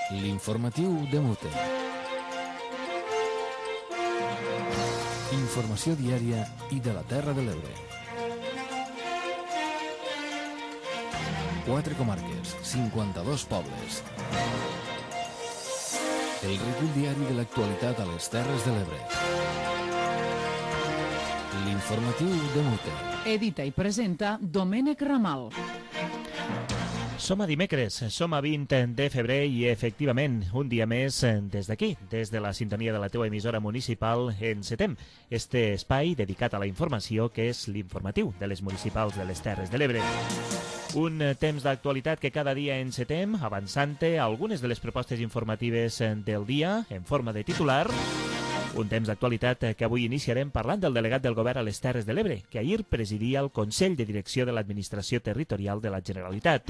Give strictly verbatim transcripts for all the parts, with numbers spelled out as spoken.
L'informatiu de Mute. Informació diària i de la Terra de l'Ebre. Quatre comarques, cinquanta-dos pobles. El recull diari de l'actualitat a les Terres de l'Ebre. L'informatiu de Mute. Edita i presenta Domènec Ramal. Som a dimecres, som a vint de febrer i, efectivament, un dia més des d'aquí, des de la sintonia de la teua emissora municipal, encetem este espai dedicat a la informació que és l'informatiu de les municipals de les Terres de l'Ebre. Un temps d'actualitat que cada dia encetem, avançant-te algunes de les propostes informatives del dia en forma de titular. Un temps d'actualitat que avui iniciarem parlant del delegat del govern a les Terres de l'Ebre, que ahir presidia el Consell de Direcció de l'Administració Territorial de la Generalitat.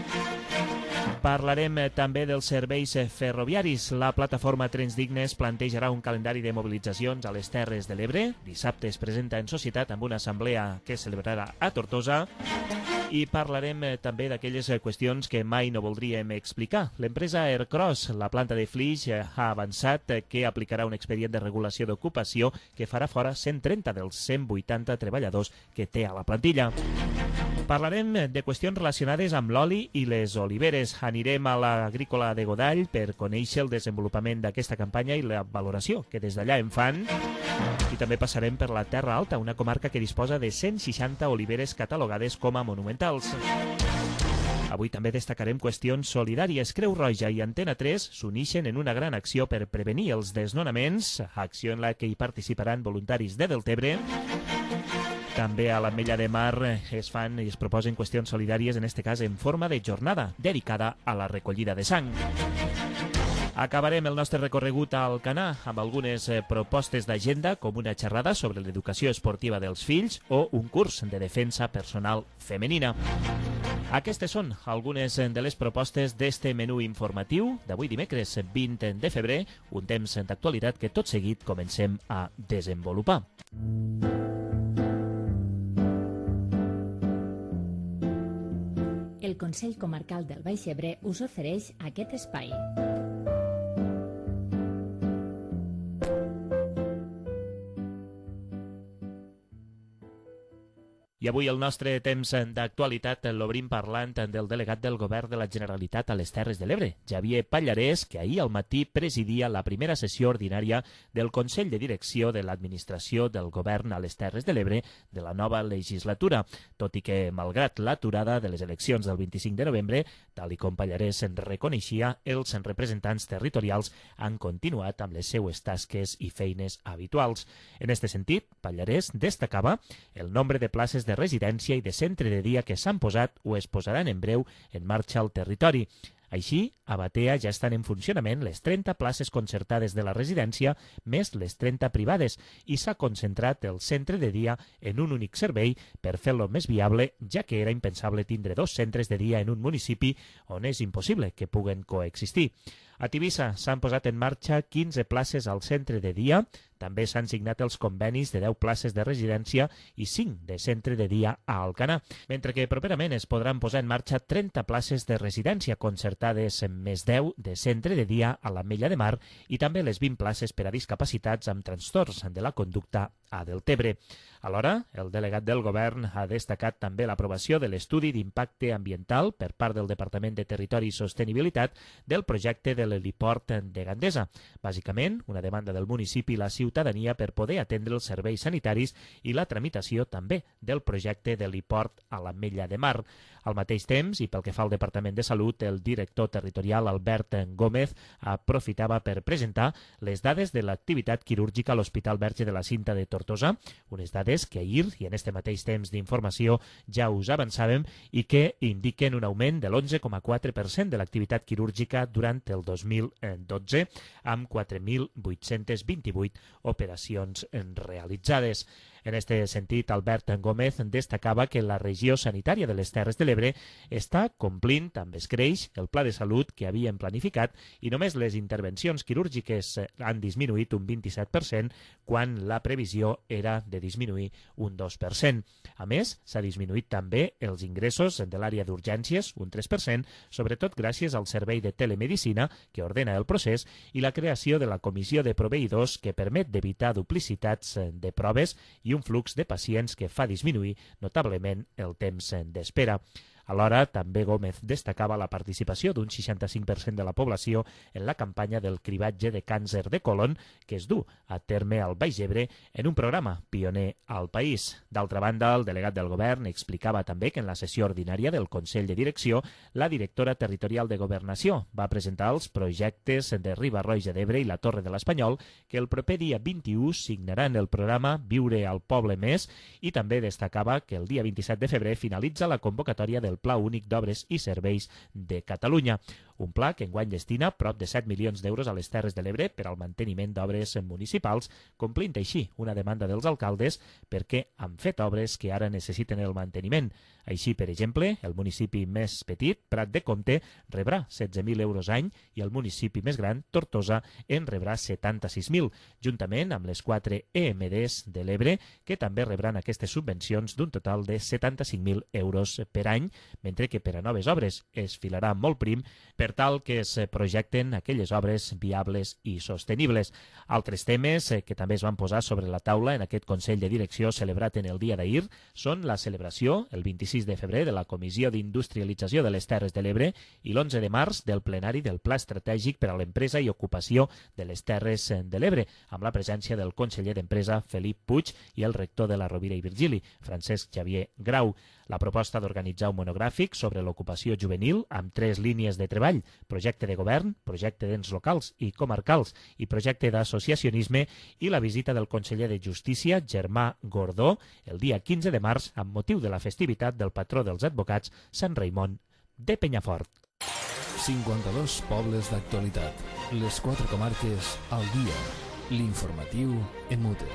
Parlarem també dels serveis ferroviaris. La plataforma Trens Dignes plantejarà un calendari de mobilitzacions a les Terres de l'Ebre. Dissabte es presenta en societat amb una assemblea que es celebrarà a Tortosa. I parlarem també d'aquelles qüestions que mai no voldríem explicar. L'empresa Aircross, la planta de Flix, ha avançat que aplicarà un expedient de regulació d'ocupació que farà fora cent trenta dels cent vuitanta treballadors que té a la plantilla. Parlarem de qüestions relacionades amb l'oli i les oliveres. Anirem a l'agrícola de Godall per conèixer el desenvolupament d'aquesta campanya i la valoració que des d'allà en fan. I també passarem per la Terra Alta, una comarca que disposa de cent seixanta oliveres catalogades com a monumentals. Avui també destacarem qüestions solidàries. Creu Roja i Antena tres s'unixen en una gran acció per prevenir els desnonaments, acció en la que hi participaran voluntaris de Deltebre. També a l'Ametlla de Mar es fan i es proposen qüestions solidàries, en aquest cas en forma de jornada dedicada a la recollida de sang. Acabarem el nostre recorregut al Alcanar amb algunes propostes d'agenda, com una xerrada sobre l'educació esportiva dels fills o un curs de defensa personal femenina. Aquestes són algunes de les propostes d'este menú informatiu d'avui dimecres vint de febrer, un temps d'actualitat que tot seguit comencem a desenvolupar. El Consell Comarcal del Baix Ebre us ofereix aquest espai. I avui el nostre temps d'actualitat l'obrim parlant del delegat del govern de la Generalitat a les Terres de l'Ebre, Xavier Pallarès, que ahir al matí presidia la primera sessió ordinària del Consell de Direcció de l'Administració del Govern a les Terres de l'Ebre de la nova legislatura, tot i que, malgrat l'aturada de les eleccions del vint-i-cinc de novembre, tal i com Pallarès en reconeixia, els representants territorials han continuat amb les seues tasques i feines habituals. En aquest sentit, Pallarès destacava el nombre de places de residència i de centre de dia que s'han posat o es posaran en breu en marxa al territori. Així, a Batea ja estan en funcionament les trenta places concertades de la residència més les trenta privades i s'ha concentrat el centre de dia en un únic servei per fer-lo més viable, ja que era impensable tindre dos centres de dia en un municipi on és impossible que puguen coexistir. A Tivissa s'han posat en marxa quinze places al centre de dia, també s'han signat els convenis de deu places de residència i cinc de centre de dia a Alcanar, mentre que properament es podran posar en marxa trenta places de residència concertades en més deu de centre de dia a l'Ametlla de Mar i també les vint places per a discapacitats amb trastorns de la conducta a Deltebre. Alhora, el delegat del govern ha destacat també l'aprovació de l'estudi d'impacte ambiental per part del Departament de Territori i Sostenibilitat del projecte de l'heliport de Gandesa. Bàsicament, una demanda del municipi i la ciutadania per poder atendre els serveis sanitaris i la tramitació també del projecte de l'heliport a l'Ametlla de Mar. Al mateix temps, i pel que fa al Departament de Salut, el director territorial Albert Gómez aprofitava per presentar les dades de l'activitat quirúrgica a l'Hospital Verge de la Cinta de Tortosa, unes dades que ahir i en este mateix temps d'informació ja us avançàvem i que indiquen un augment de l'onze coma quatre per cent de l'activitat quirúrgica durant el dos mil dotze, amb quatre mil vuit-cents vint-i-vuit operacions realitzades. En este sentit, Albert Gómez destacava que la regió sanitària de les Terres de l'Ebre està complint amb escreix el pla de salut que havien planificat i només les intervencions quirúrgiques han disminuït un vint-i-set per cent quan la previsió era de disminuir un dos per cent. A més, s'ha disminuït també els ingressos de l'àrea d'urgències, un tres per cent, sobretot gràcies al servei de telemedicina que ordena el procés i la creació de la comissió de proveïdors que permet d'evitar duplicitats de proves i un flux de pacients que fa disminuir notablement el temps d'espera. Alhora, també Gómez destacava la participació d'un seixanta-cinc per cent de la població en la campanya del cribatge de càncer de colon que es du a terme al Baix Ebre en un programa pioner al país. D'altra banda, el delegat del govern explicava també que en la sessió ordinària del Consell de Direcció, la directora territorial de Governació va presentar els projectes de Riba-roja d'Ebre i la Torre de l'Espanyol que el proper dia vint-i-u signaran el programa Viure al Poble Més i també destacava que el dia vint-i-set de febrer finalitza la convocatòria del Pla Únic d'Obres i Serveis de Catalunya, un pla que enguany destina prop de set milions d'euros a les Terres de l'Ebre per al manteniment d'obres municipals, complint així una demanda dels alcaldes perquè han fet obres que ara necessiten el manteniment. Així, per exemple, el municipi més petit, Prat de Comte, rebrà setze mil euros any i el municipi més gran, Tortosa, en rebrà setanta-sis mil, juntament amb les quatre E M Ds de l'Ebre, que també rebran aquestes subvencions d'un total de setanta-cinc mil euros per any, mentre que per a noves obres es filarà molt prim per tal que es projecten aquelles obres viables i sostenibles. Altres temes que també es van posar sobre la taula en aquest Consell de Direcció celebrat en el dia d'ahir són la celebració, el vint-i-sis de febrer, de la Comissió d'Industrialització de les Terres de l'Ebre i l'onze de març del plenari del Pla Estratègic per a l'Empresa i Ocupació de les Terres de l'Ebre, amb la presència del conseller d'Empresa Felip Puig i el rector de la Rovira i Virgili, Francesc Xavier Grau. La proposta d'organitzar un monogràfic sobre l'ocupació juvenil amb tres línies de treball, projecte de govern, projecte d'ens locals i comarcals i projecte d'associacionisme i la visita del conseller de Justícia, Germà Gordó, el dia quinze de març amb motiu de la festivitat del patró dels advocats, Sant Raimon de Penyafort. cinquanta-dos pobles d'actualitat. Les quatre comarques al dia. L'informatiu en mute.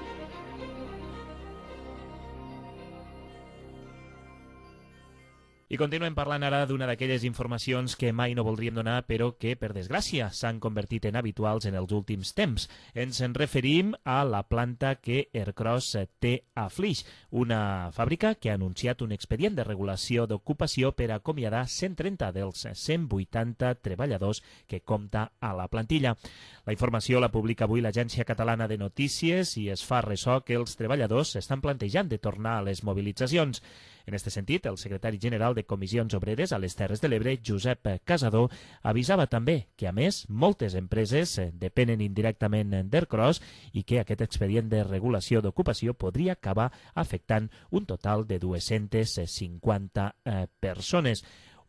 I continuem parlant ara d'una d'aquelles informacions que mai no voldríem donar, però que, per desgràcia, s'han convertit en habituals en els últims temps. Ens en referim a la planta que Ercros té a Flix, una fàbrica que ha anunciat un expedient de regulació d'ocupació per acomiadar cent trenta dels cent vuitanta treballadors que compta a la plantilla. La informació la publica avui l'Agència Catalana de Notícies i es fa ressò que els treballadors estan plantejant de tornar a les mobilitzacions. En aquest sentit, el secretari general de Comissions Obreres a les Terres de l'Ebre, Josep Casador, avisava també que, a més, moltes empreses depenen indirectament d'Ercros i que aquest expedient de regulació d'ocupació podria acabar afectant un total de dues-centes cinquanta eh, persones.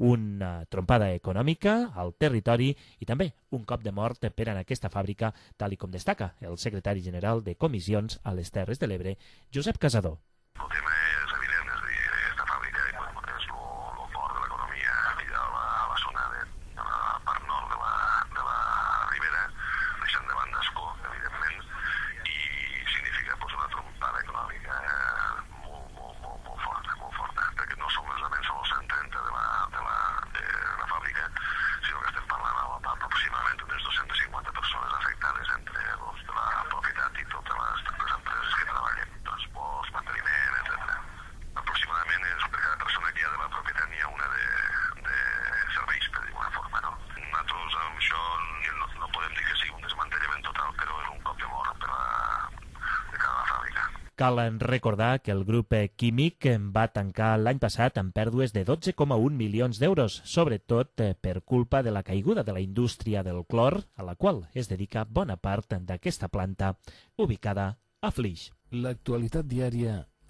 Una trompada econòmica al territori i també un cop de mort per a aquesta fàbrica, tal i com destaca el secretari general de Comissions a les Terres de l'Ebre, Josep Casador. El tema és evident, és a dir, aquesta fàbrica és el fort de l'economia aquí a la, a la zona de, de la part nord de la, de la Ribera, deixant de banda Escó, evidentment, i significa pues, una trompada econòmica molt, molt, molt, molt forta, molt forta, perquè no solament són els cent trenta de la, de la, de la fàbrica, sinó que estem parlant aproximadament unes dues-centes cinquanta persones afectades entre los de la propietat i totes les, les empreses que treballen, transports, manteniment, etcètera. Aproximadament és per cada persona que hi ha de la propietat n'hi ha una de, de serveis, per dir-ho d'alguna forma, no? Nosaltres amb això no, no podem dir que sigui un desmantellament total, però és un cop de mort per a, de cada fàbrica. Cal recordar que el grup químic va tancar l'any passat amb pèrdues de dotze coma un milions d'euros, sobretot per culpa de la caiguda de la indústria del clor, a la qual es dedica bona part d'aquesta planta ubicada a Flix. L'actualitat diària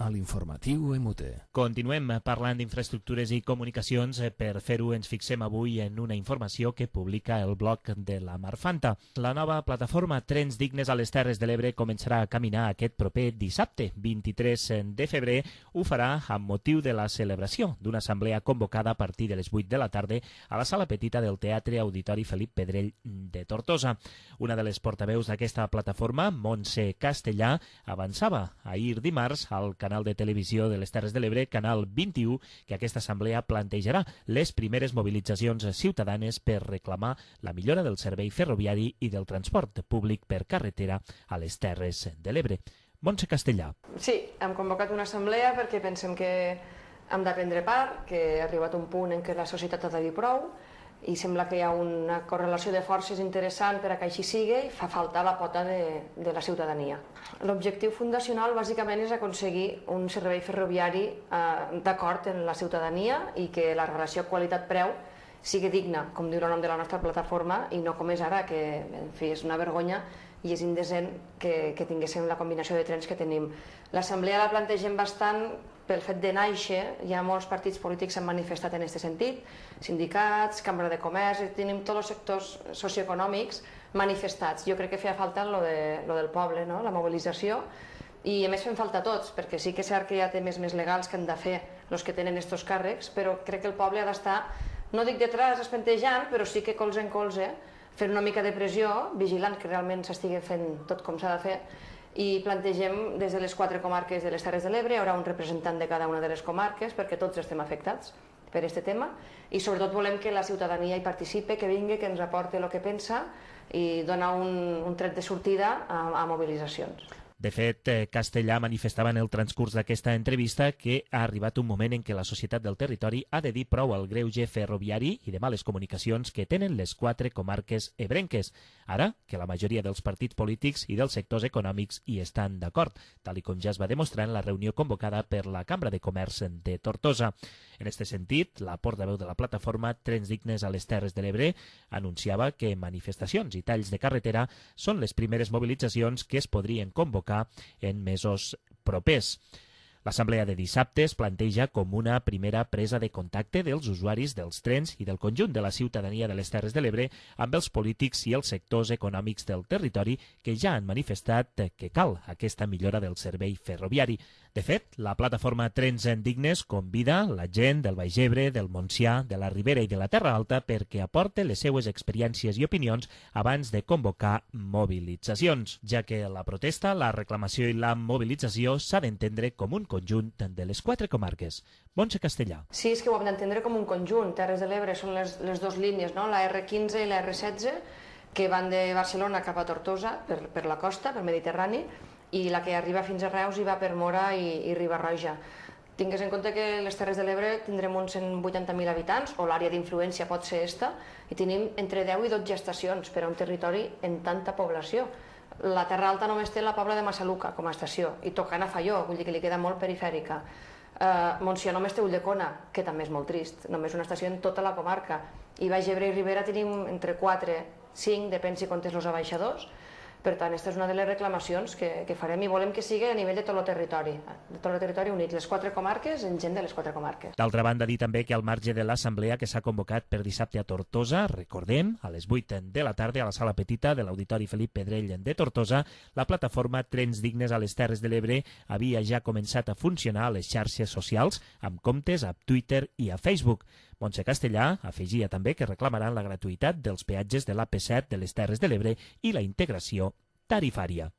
a l'informatiu M U T. Continuem parlant d'infraestructures i comunicacions. Per fer-ho ens fixem avui en una informació que publica el blog de la Marfanta. La nova plataforma Trens Dignes a les Terres de l'Ebre començarà a caminar aquest proper dissabte, vint-i-tres de febrer. Ho farà amb motiu de la celebració d'una assemblea convocada a partir de les vuit de la tarda a la sala petita del Teatre Auditori Felip Pedrell de Tortosa. Una de les portaveus d'aquesta plataforma, Montse Castellà, avançava ahir dimarts al canal de televisió de les Terres de l'Ebre, Canal vint-i-u, que aquesta assemblea plantejarà les primeres mobilitzacions ciutadanes per reclamar la millora del servei ferroviari i del transport públic per carretera a les Terres de l'Ebre. Montse Castellà. Sí, hem convocat una assemblea perquè pensem que hem de prendre part, que ha arribat un punt en què la societat ha de dir prou i sembla que hi ha una correlació de forces interessant per a que així sigui i fa falta la pota de, de la ciutadania. L'objectiu fundacional bàsicament és aconseguir un servei ferroviari eh, d'acord en la ciutadania i que la relació qualitat-preu sigui digna, com diu el nom de la nostra plataforma, i no com és ara, que en fi, és una vergonya i és indecent que, que tinguéssim la combinació de trens que tenim. L'assemblea la plantegem bastant pel fet de néixer, hi ha molts partits polítics que s'han manifestat en aquest sentit, sindicats, Cambra de Comerç, tenim tots els sectors socioeconòmics manifestats. Jo crec que feia falta lo, de, lo del poble, no? La mobilització, i a més fem falta tots, perquè sí que és cert que hi ha temes més legals que han de fer els que tenen aquests càrrecs, però crec que el poble ha d'estar, no dic detrás espentejant, però sí que colze en colze, fent una mica de pressió, vigilant que realment s'estigui fent tot com s'ha de fer, i plantegem des de les quatre comarques de les Terres de l'Ebre, hi haurà un representant de cada una de les comarques perquè tots estem afectats per aquest tema i sobretot volem que la ciutadania hi participi, que vingui, que ens aporti el que pensa i donar un, un tret de sortida a, a mobilitzacions. De fet, Castellà manifestava en el transcurs d'aquesta entrevista que ha arribat un moment en què la societat del territori ha de dir prou al greuge ferroviari i de males comunicacions que tenen les quatre comarques ebrenques, ara que la majoria dels partits polítics i dels sectors econòmics hi estan d'acord, tal com ja es va demostrar en la reunió convocada per la Cambra de Comerç de Tortosa. En aquest sentit, la portaveu de la plataforma Trens Dignes a les Terres de l'Ebre anunciava que manifestacions i talls de carretera són les primeres mobilitzacions que es podrien convocar en mesos propers. L'assemblea de dissabte es planteja com una primera presa de contacte dels usuaris dels trens i del conjunt de la ciutadania de les Terres de l'Ebre amb els polítics i els sectors econòmics del territori que ja han manifestat que cal aquesta millora del servei ferroviari. De fet, la plataforma Trens Dignes convida la gent del Baix Ebre, del Montsià, de la Ribera i de la Terra Alta perquè aporte les seues experiències i opinions abans de convocar mobilitzacions, ja que la protesta, la reclamació i la mobilització s'ha d'entendre com un conjunt de les quatre comarques. Montse Castellà. Sí, és que ho hem d'entendre com un conjunt. Terres de l'Ebre són les, les dues línies, no? La erre quinze i la erre setze, que van de Barcelona cap a Tortosa, per, per la costa, per Mediterrani, i la que arriba fins a Reus i va per Mora i, i Riba-roja. Tingues en compte que les Terres de l'Ebre tindrem uns cent vuitanta mil habitants, o l'àrea d'influència pot ser esta, i tenim entre deu i dotze estacions per a un territori en tanta població. La Terra Alta només té la Pobla de Massaluca com a estació, i tocant a Faió, vull dir que li queda molt perifèrica. Uh, Montsià només té Ulldecona, que també és molt trist, només una estació en tota la comarca. I Baix Ebre i Ribera tenim entre quatre, cinc, depèn si comptes els abaixadors. Per tant, aquesta és una de les reclamacions que, que farem i volem que sigui a nivell de tot el territori, de tot el territori unit, les quatre comarques en gent de les quatre comarques. D'altra banda, dir també que al marge de l'assemblea que s'ha convocat per dissabte a Tortosa, recordem, a les vuit de la tarda a la sala petita de l'Auditori Felip Pedrell de Tortosa, la plataforma Trens Dignes a les Terres de l'Ebre havia ja començat a funcionar a les xarxes socials amb comptes a Twitter i a Facebook. Montse Castellà afegia també que reclamaran la gratuïtat dels peatges de l'A P set de les Terres de l'Ebre i la integració tarifària.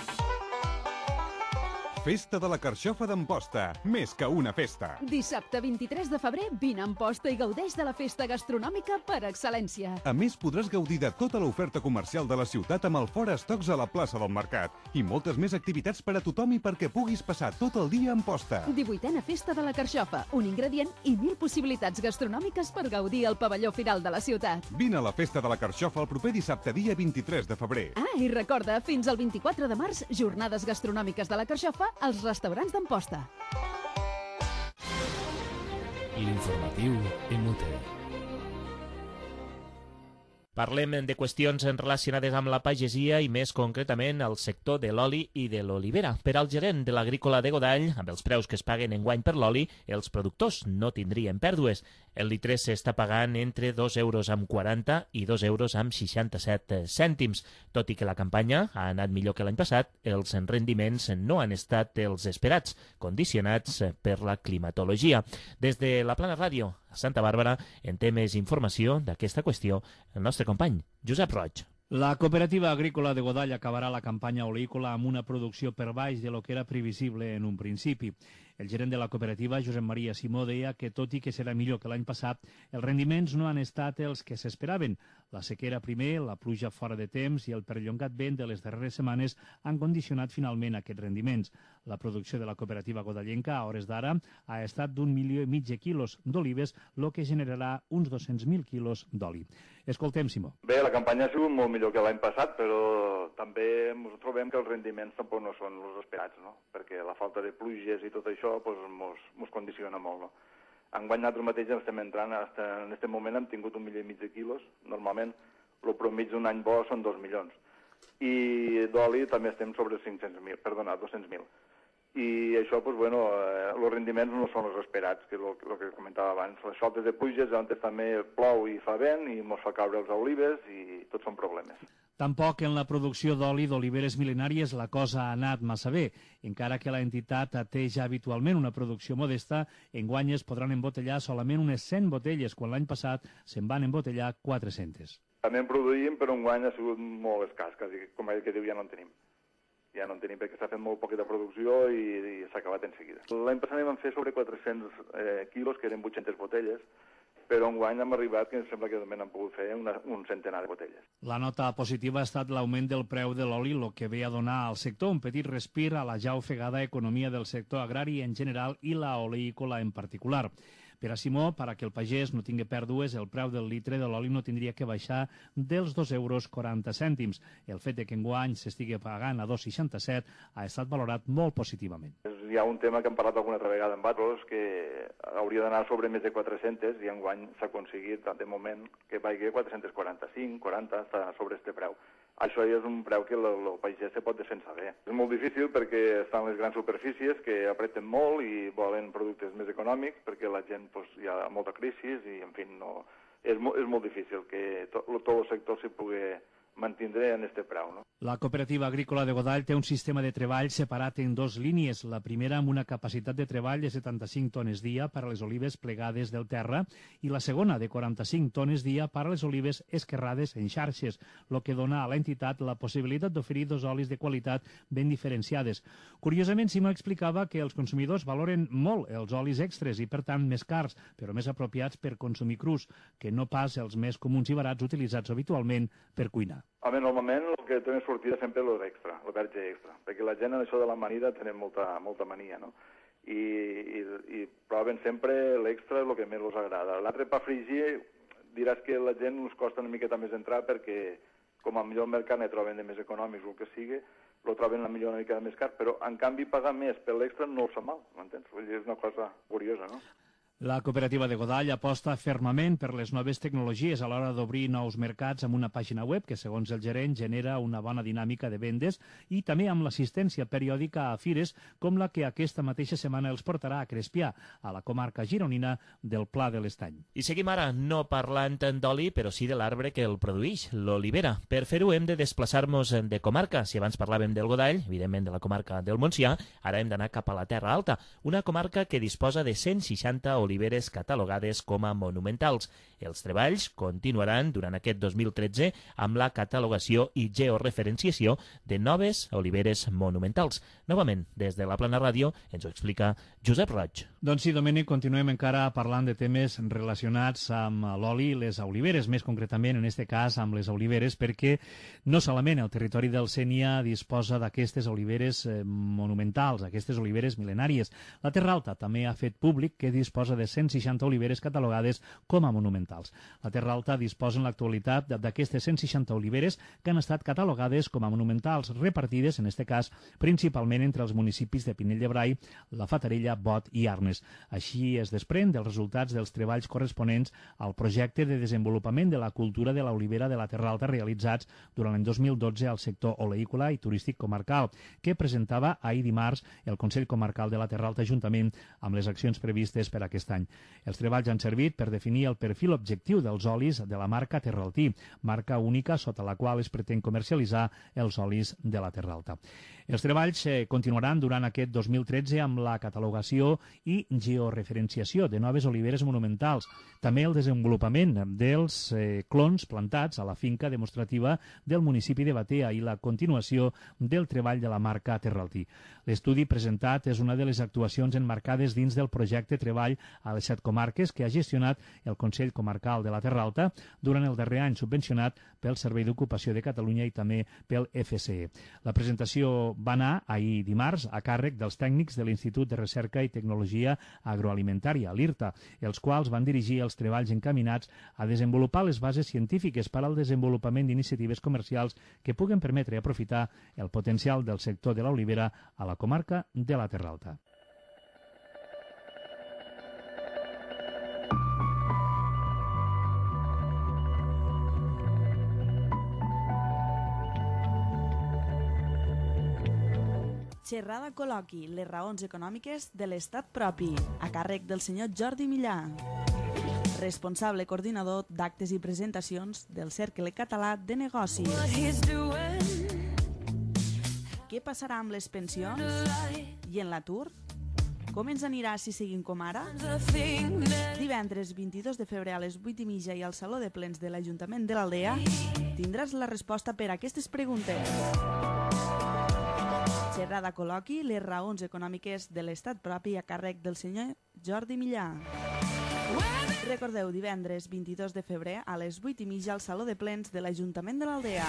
Festa de la Carxofa d'Amposta, més que una festa. Dissabte vint-i-tres de febrer, vine a Amposta i gaudeix de la festa gastronòmica per excel·lència. A més, podràs gaudir de tota l'oferta comercial de la ciutat amb el Fora Estocs a la plaça del Mercat i moltes més activitats per a tothom i perquè puguis passar tot el dia a Amposta. divuitena Festa de la Carxofa, un ingredient i mil possibilitats gastronòmiques per gaudir al pavelló firal de la ciutat. Vine a la Festa de la Carxofa el proper dissabte, dia vint-i-tres de febrer. Ah, i recorda, fins al vint-i-quatre de març, jornades gastronòmiques de la Carxofa als restaurants d'Amposta. L'informatiu M U T. Parlem de qüestions relacionades amb la pagesia i més concretament el sector de l'oli i de l'olivera. Per al gerent de l'agrícola de Godall, amb els preus que es paguen enguany per l'oli, els productors no tindrien pèrdues. El litre s'està pagant entre dos euros amb quaranta i dos euros amb seixanta-set cèntims. Tot i que la campanya ha anat millor que l'any passat, els rendiments no han estat els esperats, condicionats per la climatologia. Des de la Plana Ràdio, a Santa Bàrbara, en té més informació d'aquesta qüestió el nostre company, Josep Roig. La cooperativa agrícola de Godall acabarà la campanya oleícola amb una producció per baix de lo que era previsible en un principi. El gerent de la cooperativa, Josep Maria Simó, deia que tot i que serà millor que l'any passat, els rendiments no han estat els que s'esperaven. La sequera primer, la pluja fora de temps i el perllongat vent de les darreres setmanes han condicionat finalment aquests rendiments. La producció de la cooperativa godallenca a hores d'ara ha estat d'un milió i mig de quilos d'olives, el que generarà uns dos-cents mil quilos d'oli. Escoltem, Simó. Bé, la campanya ha sigut molt millor que l'any passat, però també ens trobem que els rendiments tampoc no són els esperats, no? Perquè la falta de pluges i tot això pues, mos, mos condiciona molt. No? Enguany nosaltres mateix estem entrant, hasta en aquest moment hem tingut un milió i mig de quilos, normalment el promig d'un any bo són dos milions. I d'oli també estem sobre cinc-cents mil, perdona, dos-cents mil. I això, pues, bueno, eh, els rendiments no són els esperats, que és el, el que comentava abans. Les soltes de pluges, on també plou i fa vent, i mos fa caure els olives, i tots són problemes. Tampoc en la producció d'oli d'oliveres mil·lenàries la cosa ha anat massa bé. Encara que la entitat té ja habitualment una producció modesta, enguany es podran embotellar solament unes cent botelles, quan l'any passat se'n van embotellar quatre-centes. També en produïm, però enguany ha sigut molt escàs, quasi, com que diu, ja no en tenim. Ja no en tenim perquè s'ha fet molt poqueta producció i, i s'ha acabat en seguida. L'any passat vam fer sobre quatre-cents eh, quilos, que eren vuit-centes botelles, però enguany hem arribat que em sembla que també n'han pogut fer una, un centenar de botelles. La nota positiva ha estat l'augment del preu de l'oli, el que ve a donar al sector un petit respir a la ja ofegada economia del sector agrari en general i la oleícola en particular. Per a Simó, per a que el pagès no tingui pèrdues, el preu del litre de l'oli no tindria que baixar dels dos euros quaranta cèntims. El fet de que enguany s'estigui pagant a dos seixanta-set ha estat valorat molt positivament. Hi ha un tema que hem parlat alguna altra vegada amb vosaltres, que hauria d'anar sobre més de quatre-centes i enguany s'ha aconseguit, de moment, que vagi a quatre-cents quaranta-cinc, quaranta, està sobre este preu. Això ja és un preu que el, el pagès se pot defensar bé. És molt difícil perquè estan les grans superfícies que apreten molt i volen productes més econòmics perquè la gent pues, hi ha molta crisi i, en fi, no, és, mo, és molt difícil que tot, tot el sector s'hi pugui mantindre en este preu. No? La cooperativa agrícola de Godall té un sistema de treball separat en dos línies. La primera amb una capacitat de treball de setanta-cinc tones dia per a les olives plegades del terra i la segona de quaranta-cinc tones dia per a les olives esquerrades en xarxes, el que dona a l'entitat la possibilitat d'oferir dos olis de qualitat ben diferenciades. Curiosament, Simó explicava que els consumidors valoren molt els olis extres i, per tant, més cars, però més apropiats per consumir crus, que no pas els més comuns i barats utilitzats habitualment per cuinar. Home, normalment el que té més sortida sempre és l'extra, el verge extra, perquè la gent en això de l'amanida tenim molta, molta mania, no? I, i, i proven sempre l'extra, el que més els agrada. L'altre pa fregir diràs que la gent us costa una miqueta més entrar perquè com a millor mercat ne troben de més econòmics o el que sigui, lo troben a millor una mica més car, però en canvi pagar més per l'extra no us fa mal, m'entens? Vull dir, és una cosa curiosa, no? La cooperativa de Godall aposta fermament per les noves tecnologies a l'hora d'obrir nous mercats amb una pàgina web que, segons el gerent, genera una bona dinàmica de vendes i també amb l'assistència periòdica a fires com la que aquesta mateixa setmana els portarà a Crespià, a la comarca gironina del Pla de l'Estany. I seguim ara no parlant d'oli, però sí de l'arbre que el produeix, l'olivera. Per fer-ho hem de desplaçar-nos de comarca. Si abans parlàvem del Godall, evidentment de la comarca del Montsià, ara hem d'anar cap a la Terra Alta, una comarca que disposa de cent seixanta oliveres oliveres catalogades com a monumentals. Els treballs continuaran durant aquest dos mil tretze amb la catalogació i georreferenciació de noves oliveres monumentals. Novament, des de la Plana Ràdio, ens ho explica Josep Roig. Doncs sí, Domènec, continuem encara parlant de temes relacionats amb l'oli i les oliveres, més concretament, en aquest cas, amb les oliveres, perquè no solament el territori del Sénia disposa d'aquestes oliveres monumentals, aquestes oliveres mil·lenàries. La Terra Alta també ha fet públic que disposa disposa de cent seixanta oliveres catalogades com a monumentals. La Terra Alta disposa en l'actualitat d'aquestes cent seixanta oliveres que han estat catalogades com a monumentals, repartides, en aquest cas, principalment entre els municipis de Pinell de Brai, la Fatarella, Bot i Arnes. Així es desprèn dels resultats dels treballs corresponents al projecte de desenvolupament de la cultura de l'olivera de la Terra Alta realitzats durant l'any dos mil dotze al sector oleícola i turístic comarcal, que presentava ahir dimarts el Consell Comarcal de la Terra Alta juntament amb les accions previstes per aquest any. Els treballs han servit per definir el perfil objectiu dels olis de la marca Terraltí, marca única sota la qual es pretén comercialitzar els olis de la Terra Alta. Els treballs eh, continuaran durant aquest dos mil tretze amb la catalogació i georreferenciació de noves oliveres monumentals, també el desenvolupament dels eh, clons plantats a la finca demostrativa del municipi de Batea i la continuació del treball de la marca Terraltí. L'estudi presentat és una de les actuacions emmarcades dins del projecte Treball a les set comarques que ha gestionat el Consell Comarcal de la Terra Alta durant el darrer any, subvencionat pel Servei d'Ocupació de Catalunya i també pel F C E. La presentació va anar ahir dimarts a càrrec dels tècnics de l'Institut de Recerca i Tecnologia Agroalimentària, l'IRTA, els quals van dirigir els treballs encaminats a desenvolupar les bases científiques per al desenvolupament d'iniciatives comercials que puguen permetre aprofitar el potencial del sector de l'olivera a la comarca de la Terra Alta. Xerrada col·loqui, les raons econòmiques de l'estat propi, a càrrec del senyor Jordi Millà, responsable coordinador d'actes i presentacions del Cercle Català de Negocis. Què passarà amb les pensions? I en l'atur? Com ens anirà si seguim com ara? Divendres vint-i-dos de febrer a les vuit i mitja i al Saló de Plens de l'Ajuntament de l'Aldea tindràs la resposta per a aquestes preguntes. Xerrada col·loqui, les raons econòmiques de l'estat propi a càrrec del senyor Jordi Millà. Recordeu, divendres vint-i-dos de febrer a les vuit i mitja al Saló de Plens de l'Ajuntament de l'Aldea.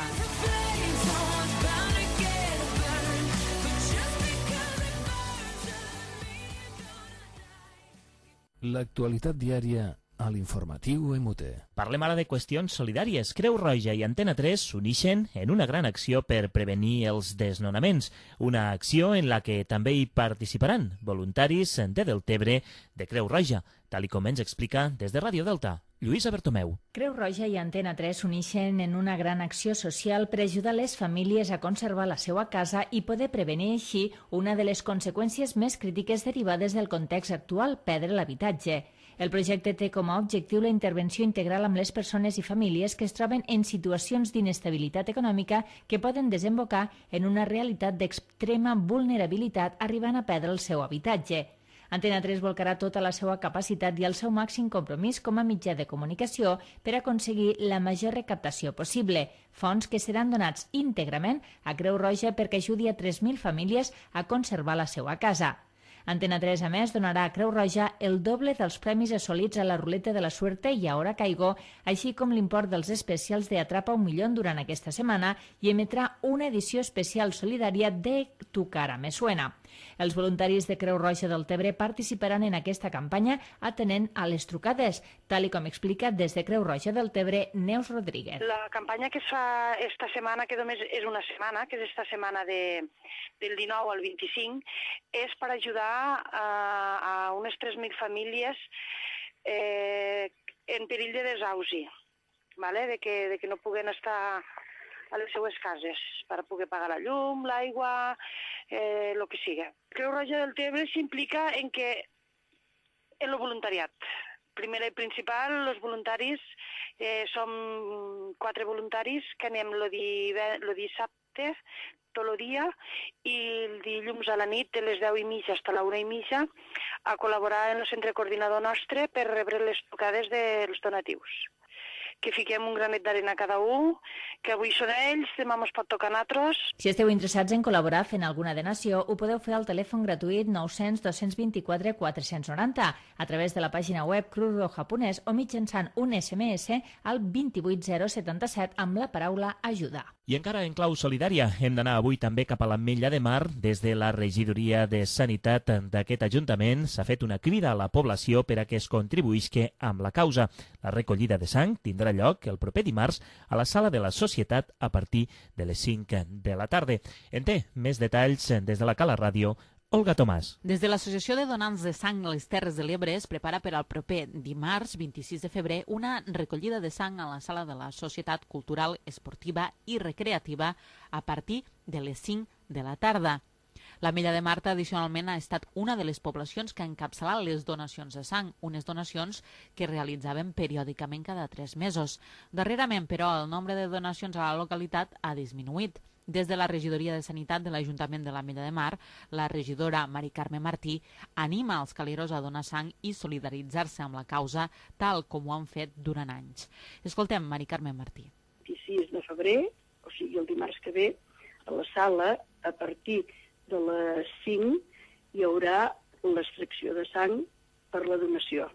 L'actualitat diària a l'informatiu M U T. Parlem ara de qüestions solidàries. Creu Roja i Antena tres s'unixen en una gran acció per prevenir els desnonaments. Una acció en la que també hi participaran voluntaris de Deltebre de Creu Roja, tal i com ens explica des de Ràdio Delta, Lluïsa Bertomeu. Creu Roja i Antena tres s'unixen en una gran acció social per ajudar les famílies a conservar la seva casa i poder prevenir així una de les conseqüències més crítiques derivades del context actual, perdre l'habitatge. El projecte té com a objectiu la intervenció integral amb les persones i famílies que es troben en situacions d'inestabilitat econòmica que poden desembocar en una realitat d'extrema vulnerabilitat arribant a perdre el seu habitatge. Antena tres volcarà tota la seva capacitat i el seu màxim compromís com a mitjà de comunicació per aconseguir la major recaptació possible, fons que seran donats íntegrament a Creu Roja perquè ajudi a tres mil famílies a conservar la seva casa. Antena tres, a més, donarà a Creu Roja el doble dels premis assolits a la ruleta de la suerte i Ahora Caigo, així com l'import dels especials de Atrapa un milió durant aquesta setmana i emetrà una edició especial solidària de Tu cara me suena. Els voluntaris de Creu Roja del Tebre participaran en aquesta campanya atenent a les trucades, tal i com explica des de Creu Roja del Tebre Neus Rodríguez. La campanya que es fa esta setmana, que només és una setmana, que és esta setmana de, del dinou al vint-i-cinc, és per ajudar a, a unes tres mil famílies eh, en perill de desausi, ¿vale? de, que, de que no puguen estar a les seues cases per poder pagar la llum, l'aigua, eh, el que siga. Creu Roja del Tebre s'implica en que en el voluntariat. Primera i principal, els voluntaris, eh, som quatre voluntaris que anem el dissabte, tot el dia, i el dilluns a la nit, de les deu i mitja fins a la una i mitja, a col·laborar en el centre coordinador nostre per rebre les trucades dels donatius. Que fiquem un granet d'arena cada un, que avui són ells, demà mos pot tocar a nosaltres. Si esteu interessats en col·laborar fent alguna donació, ho podeu fer al telèfon gratuït nou cents dos cents vint-i-quatre quatre-cents noranta, a través de la pàgina web cruz roja punt es o mitjançant un esse eme esse al dos vuit zero set set amb la paraula ajuda. I encara en clau solidària, hem d'anar avui també cap a l'Ametlla de Mar. Des de la regidoria de Sanitat d'aquest Ajuntament s'ha fet una crida a la població per a que es contribuïsca amb la causa. La recollida de sang tindrà lloc el proper dimarts a la Sala de la Societat a partir de les cinc de la tarda. En té més detalls des de la Cala Ràdio, Olga Tomàs. Des de l'Associació de Donants de Sang a les Terres de l'Ebre es prepara per al proper dimarts vint-i-sis de febrer una recollida de sang a la Sala de la Societat Cultural, Esportiva i Recreativa a partir de les cinc de la tarda. L'Ametlla de Mar tradicionalment ha estat una de les poblacions que ha encapçalat les donacions de sang, unes donacions que realitzaven periòdicament cada tres mesos. Darrerament, però, el nombre de donacions a la localitat ha disminuït. Des de la regidoria de Sanitat de l'Ajuntament de l'Ametlla de Mar, la regidora Mari Carme Martí anima els caleros a donar sang i solidaritzar-se amb la causa, tal com ho han fet durant anys. Escoltem Mari Carme Martí. vint-i-sis de febrer, o sigui el dimarts que ve, a la sala, a partir de les cinc, hi haurà l'extracció de sang per la donació.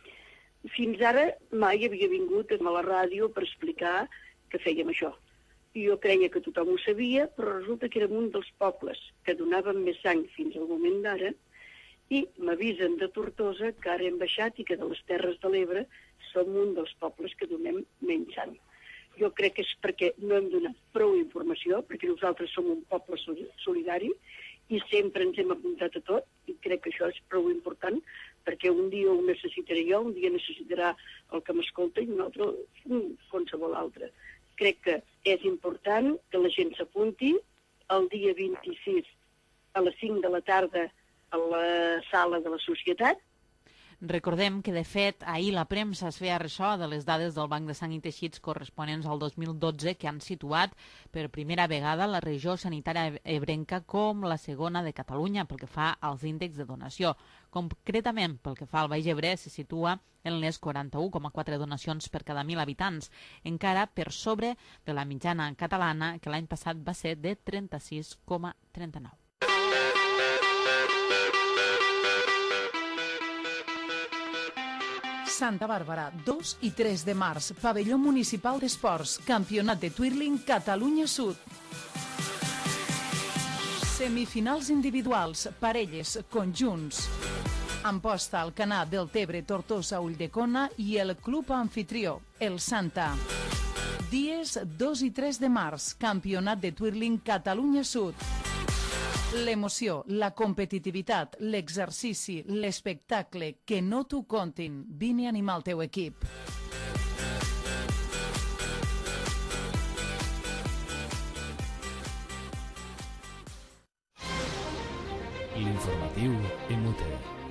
Fins ara mai havia vingut a la ràdio per explicar que fèiem això. Jo creia que tothom ho sabia, però resulta que érem un dels pobles que donaven més sang fins al moment d'ara i m'avisen de Tortosa que ara hem baixat i que de les Terres de l'Ebre som un dels pobles que donem menys sang. Jo crec que és perquè no hem donat prou informació, perquè nosaltres som un poble solidari i sempre ens hem apuntat a tot i crec que això és prou important perquè un dia ho necessitaré jo, un dia necessitarà el que m'escolta i un altre qualsevol altre. Crec que és important que la gent s'apunti el dia vint-i-sis a les cinc de la tarda a la sala de la Societat. Recordem que, de fet, ahir la premsa es feia ressò de les dades del Banc de Sang i Teixits corresponents al dos mil dotze que han situat per primera vegada la regió sanitària ebrenca com la segona de Catalunya pel que fa als índexs de donació. Concretament, pel que fa al Baix Ebre, se situa en les quaranta-u coma quatre donacions per cada mil habitants, encara per sobre de la mitjana catalana, que l'any passat va ser de trenta-sis coma trenta-nou. Santa Bàrbara, dos i tres de març, Pavelló Municipal d'Esports, Campionat de Twirling Catalunya Sud. Semifinals individuals, parelles, conjunts. Amposta al Canà del Tebre, Tortosa, Ulldecona i el club anfitrió, el Santa. Dies dos i tres de març, Campionat de Twirling Catalunya Sud. L'emoció, la competitivitat, l'exercici, l'espectacle, que no t'ho contin. Vine a animar el teu equip. L'informatiu en Mute.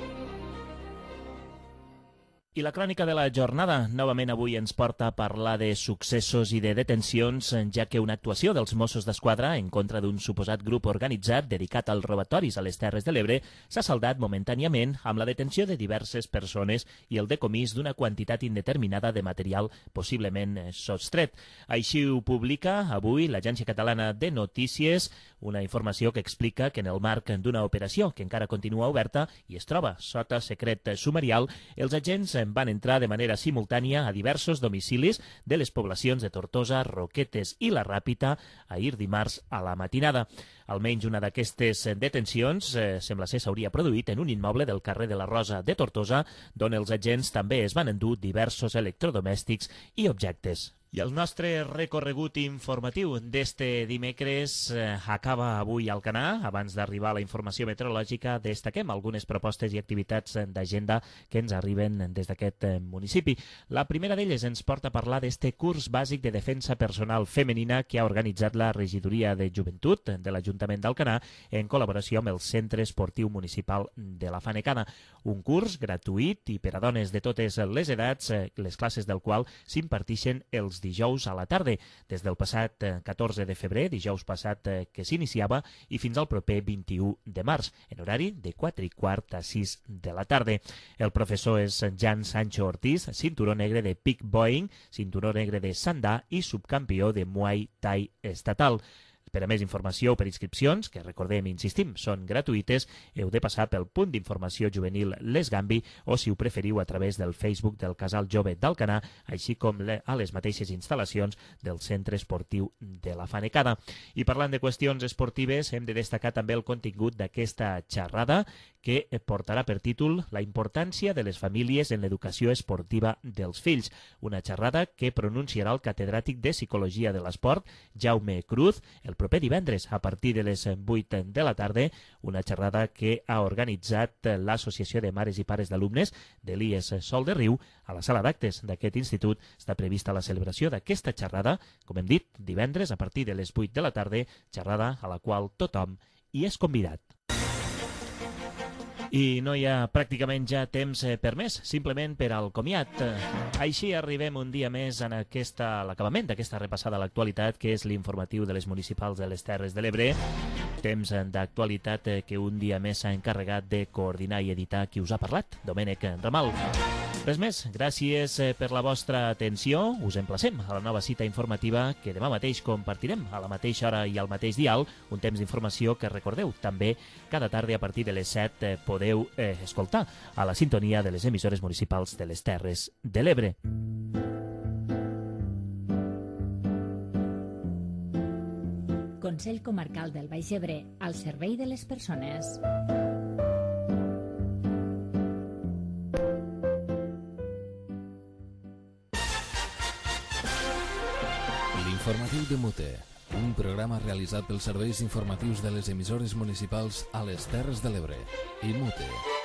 I la crònica de la jornada novament avui ens porta a parlar de successos i de detencions, ja que una actuació dels Mossos d'Esquadra en contra d'un suposat grup organitzat dedicat als robatoris a les Terres de l'Ebre s'ha saldat momentàniament amb la detenció de diverses persones i el decomís d'una quantitat indeterminada de material possiblement sostret. Així ho publica avui l'Agència Catalana de Notícies, una informació que explica que en el marc d'una operació que encara continua oberta i es troba sota secret sumarial, els agents van entrar de manera simultània a diversos domicilis de les poblacions de Tortosa, Roquetes i la Ràpita ahir dimarts a la matinada. Almenys una d'aquestes detencions eh, sembla ser s'hauria produït en un immoble del carrer de la Rosa de Tortosa, d'on els agents també es van endur diversos electrodomèstics i objectes. I el nostre recorregut informatiu d'este dimecres eh, acaba avui al Canà. Abans d'arribar a la informació meteorològica, destaquem algunes propostes i activitats d'agenda que ens arriben des d'aquest eh, municipi. La primera d'elles ens porta a parlar d'este curs bàsic de defensa personal femenina que ha organitzat la Regidoria de Joventut de l'Ajuntament d'Alcanar en col·laboració amb el Centre Esportiu Municipal de la Fanecana. Un curs gratuït i per a dones de totes les edats, eh, les classes del qual s'impartixen els dijous a la tarda, des del passat catorze de febrer, dijous passat que s'iniciava, i fins al proper vint-i-u de març, en horari de quatre i quart a sis de la tarda. El professor és Jan Sancho Ortiz, cinturó negre de kickboxing, cinturó negre de sandà i subcampió de Muay Thai estatal. Per a més informació o per inscripcions, que recordem, insistim, són gratuïtes, heu de passar pel punt d'informació juvenil Les Gambi o, si ho preferiu, a través del Facebook del Casal Jove d'Alcanar, així com a les mateixes instal·lacions del Centre Esportiu de la Fanecada. I parlant de qüestions esportives, hem de destacar també el contingut d'aquesta xerrada que portarà per títol La importància de les famílies en l'educació esportiva dels fills. Una xerrada que pronunciarà el catedràtic de Psicologia de l'Esport, Jaume Cruz, el proper divendres a partir de les vuit de la tarda, una xerrada que ha organitzat l'Associació de Mares i Pares d'Alumnes de l'I E S Sol de Riu. A la sala d'actes d'aquest institut està prevista la celebració d'aquesta xerrada, com hem dit, divendres a partir de les vuit de la tarda, xerrada a la qual tothom hi és convidat. I no hi ha pràcticament ja temps per més, simplement per al comiat. Així arribem un dia més en aquesta, l'acabament d'aquesta repassada a l'actualitat, que és l'informatiu de les municipals de les Terres de l'Ebre. Temps d'actualitat que un dia més s'ha encarregat de coordinar i editar qui us ha parlat, Domènec Ramal. Res més, gràcies per la vostra atenció. Us emplacem a la nova cita informativa que demà mateix compartirem a la mateixa hora i al mateix dial, un temps d'informació que, recordeu, també cada tarda a partir de les set podeu eh, escoltar a la sintonia de les emissores municipals de les Terres de l'Ebre. Consell Comarcal del Baix Ebre, al servei de les persones. L'informatiu de Mute, un programa realitzat pels serveis informatius de les emissores municipals a les Terres de l'Ebre i Mute.